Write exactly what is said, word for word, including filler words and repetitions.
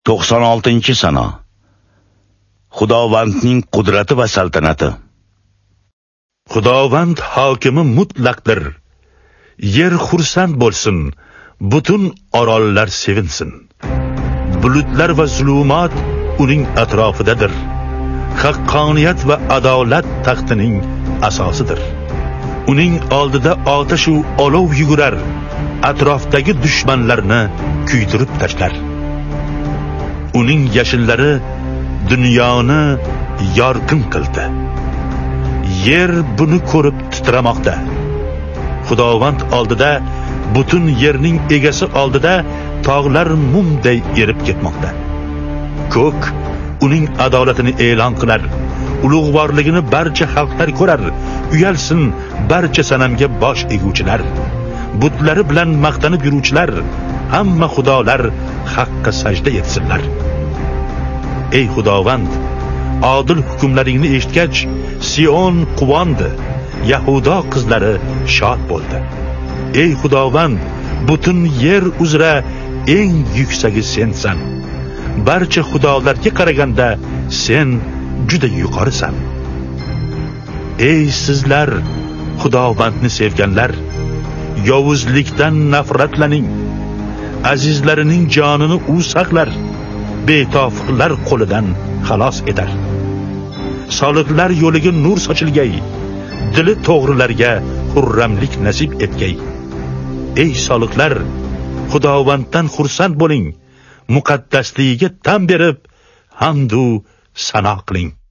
to'qson oltinchi sana. Xudovandning qudrati va saltanati. Xudovand hokimi mutlaqdir. Yer xursand bo'lsin, butun orollar sevinsin. Bulutlar va zulumot uning atrofidadir. Haqqoniyat va adolat taxtining asosidir. Uning oldida otash u olov yugurar, atrofdagi dushmanlarni kuydirib tashlar. Uning yashillari dunyoni yorqin qildi. Yer buni ko'rib titramoqda. Xudovand oldida, butun yerning egasi oldida tog'lar mumday erib ketmoqda. Ko'k uning adolatini e'lon qilar. Ulug'vorligini barcha xalqlar ko'rar. Uyalsin barcha sanamga bosh eguvchilar. Butlari bilan maqtanib yuruvchilar, hamma xudolar haqqa sajda etsinlar. Ey Xudovand, odil hukmlaringni eshitgach, Sion quvondi, Yahudo qizlari shod bo'ldi. Ey Xudovand, butun yer uzra eng yuksagi sensan. Barcha xudolarga qaraganda sen juda yuqorisan. Ey sizlar, Xudovandni sevganlar, yovuzlikdan nafratlaning. Azizlarining jonini u saqlar, betofiqlar qo'lidan xalos etar. Soliqlar yo'liga nur sochilgay, dili to'g'rilarga xurramlik nasib etgay. Ey soliqlar, Xudovanddan xursand bo'ling, muqaddasligiga tan berib hamd u sano qiling.